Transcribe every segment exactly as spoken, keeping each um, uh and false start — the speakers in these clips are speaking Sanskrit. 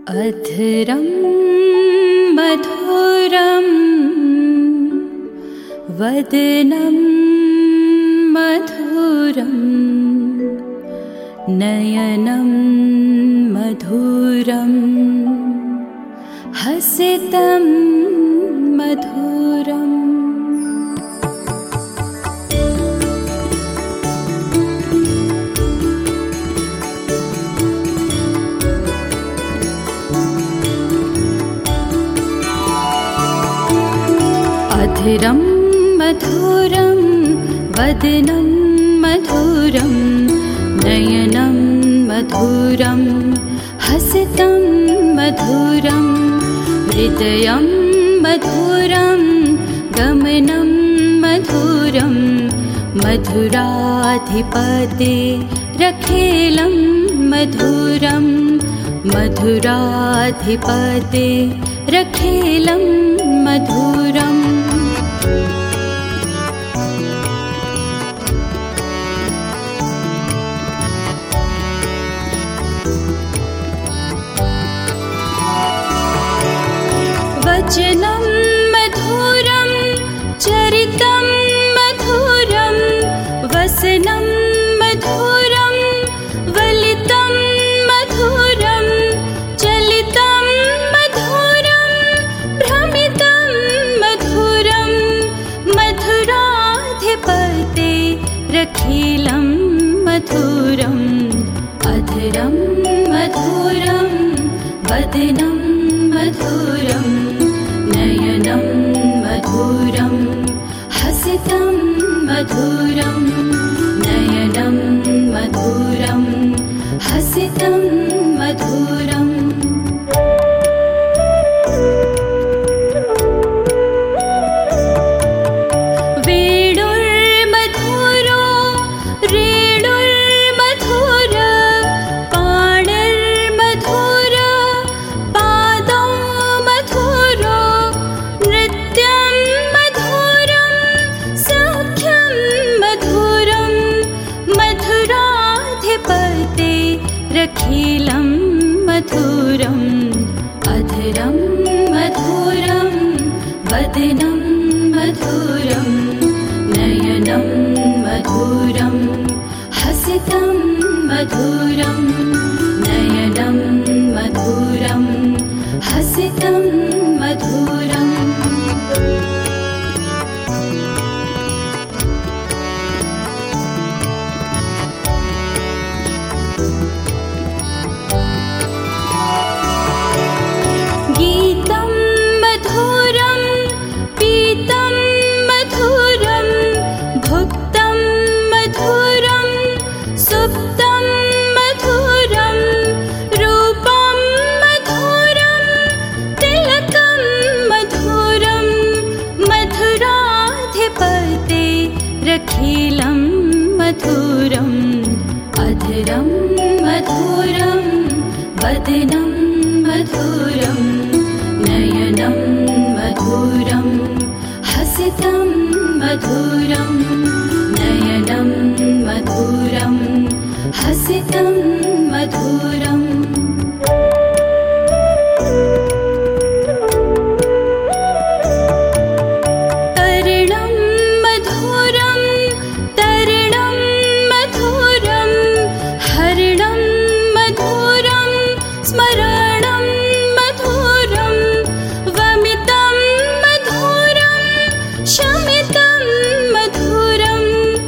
अधरं मधुरं वदनं मधुरं नयनं मधुरं हसितं मधुरम्। अधरं मधुरं वदनं मधुरं नयनं मधुरं हसितं मधुरं हृदयं मधुरं गमनं मधुरं मधुराधिपते रखेलं मधुरं मधुराधिपते रखेलं मधुरम्। वचनं मधुरं चरितं मधुरं वसनं मधुरं वलितं मधुरं चलितं मधुरं भ्रमितं मधुरं मधुराधिपते रखेलं मधुरम्। अधरं मधुरं वदनं मधुरं नयनं मधुरं हसितं मधुरं नयनं मधुरं हसितं मधुरम्। वेणुर्मधुरो रेणुर्मधुर पाणिर्मधुर पादौ मधुरो नृत्यं मधुरं सौख्यं मधुरं मधुराधिपते रखेलं मधुरम्। अधरं मधुरं वदनं मधुरं नयनं मधुरं हसितं मधुरं नयनं मधुरं हसितं मधुरम्। गीतं मधुरं पीतं मधुरं भुक्तं मधुरं सुप्तं मधुरं रूपं मधुरं तिलकं मधुरं मधुराधिपते रखेलं मधुरम्। अधरं मधुरं वदनं मधुरं नयनं मधुरं हसितं मधुरं नयनं मधुरं हसितं मधुरम्। तरणं मधुरं तरणं मधुरं हरिणं मधुरं स्मरणं मधुरं वमितं मधुरं शमितं मधुरं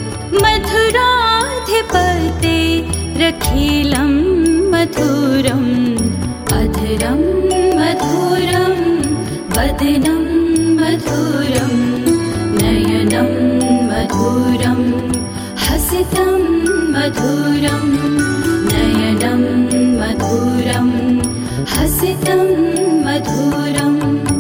मधुराधिपते रखेलं मधुरम्। अधरं मधुरं वदनं मधुरं नयनं मधुरं हसितं मधुरं नयनं मधुरं हसितं मधुरम्।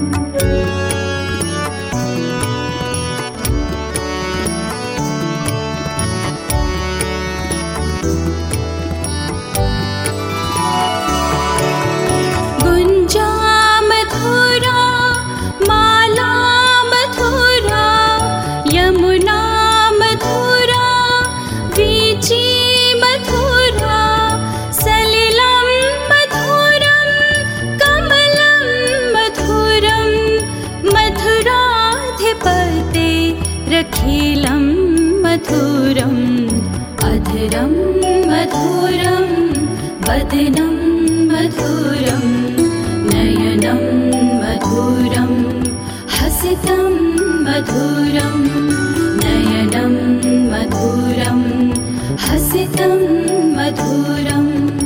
गुञ्जा मधुरा माला मधुरा यमुना मधुरा वीची मधुरा सलिलं मधुरं रखिलं मधुरम् अधरं मधुरं वदनं मधुरं नयनं मधुरं हसितं मधुरं नयनं मधुरं हसितं मधुरम्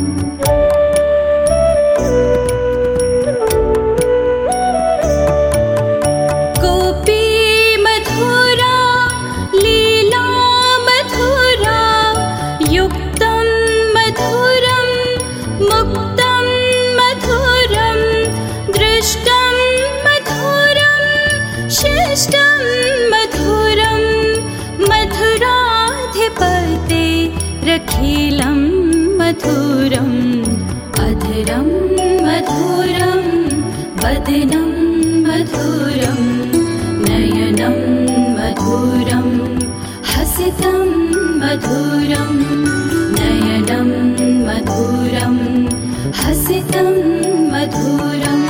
रखिलं मधुरम् अधरं मधुरं वदनं मधुरं नयनं मधुरं हसितं मधुरं नयनं मधुरं हसितं मधुरम्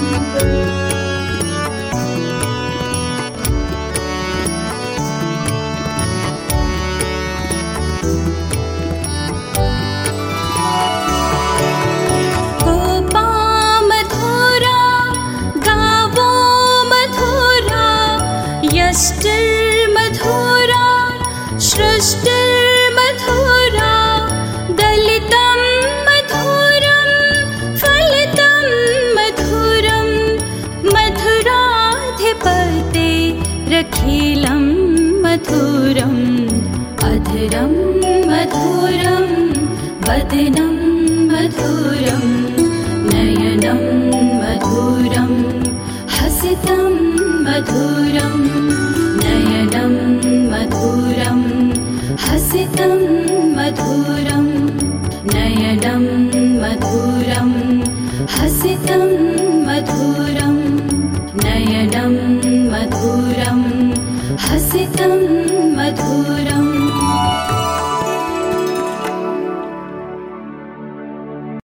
यष्टिर्मधुरा सृष्टिर्मधुरा दलितं मधुरं फलितं मधुरं मधुराधिपते रखिलं मधुरम् अधरं मधुरं वदनं मधुरं नयनं मधुरं हसितं मधुरं नयनं मधुरं हसितं मधुरं नयनं मधुरं हसितं मधुरं नयनं मधुरं हसितं मधुरम्